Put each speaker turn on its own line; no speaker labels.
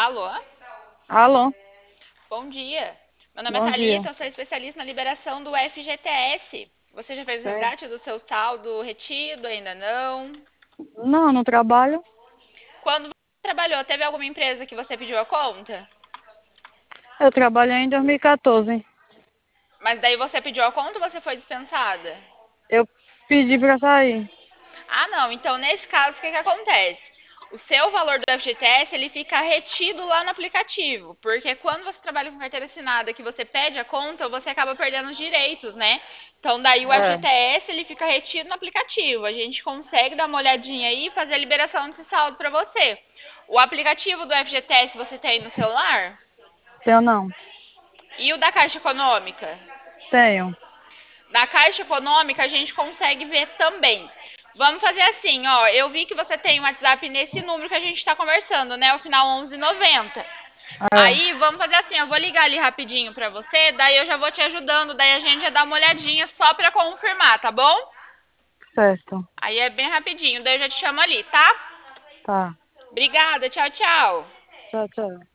Alô?
Alô,
Bom dia. Meu nome é
bom dia.
Thalita, eu sou especialista na liberação do FGTS. Você já fez o
Sei.
resgate do seu saldo retido? Ainda não?
Não, não trabalho.
Quando você trabalhou, teve alguma empresa que você pediu a conta?
Eu trabalhei em 2014.
Mas daí você pediu a conta ou você foi dispensada?
Eu pedi para sair.
Ah, não. Então, nesse caso, o que que acontece? O seu valor do FGTS, ele fica retido lá no aplicativo, porque quando você trabalha com carteira assinada, que você pede a conta, você acaba perdendo os direitos, né? Então, daí o
É,
FGTS, ele fica retido no aplicativo. A gente consegue dar uma olhadinha aí e fazer a liberação desse saldo para você. O aplicativo do FGTS você tem no celular?
tenho não.
E o da Caixa Econômica?
Tenho.
Na Caixa Econômica a gente consegue ver também. Vamos fazer assim, ó. Eu vi que você tem um WhatsApp nesse número que a gente está conversando, né? O final 1190.
É,
Aí, vamos fazer assim, eu vou ligar ali rapidinho pra você, daí eu já vou te ajudando, daí a gente já dá uma olhadinha só pra confirmar, tá bom?
certo.
Aí é bem rapidinho, daí eu já te chamo ali, tá?
Tá.
Obrigada, tchau, tchau.
Tchau, tchau.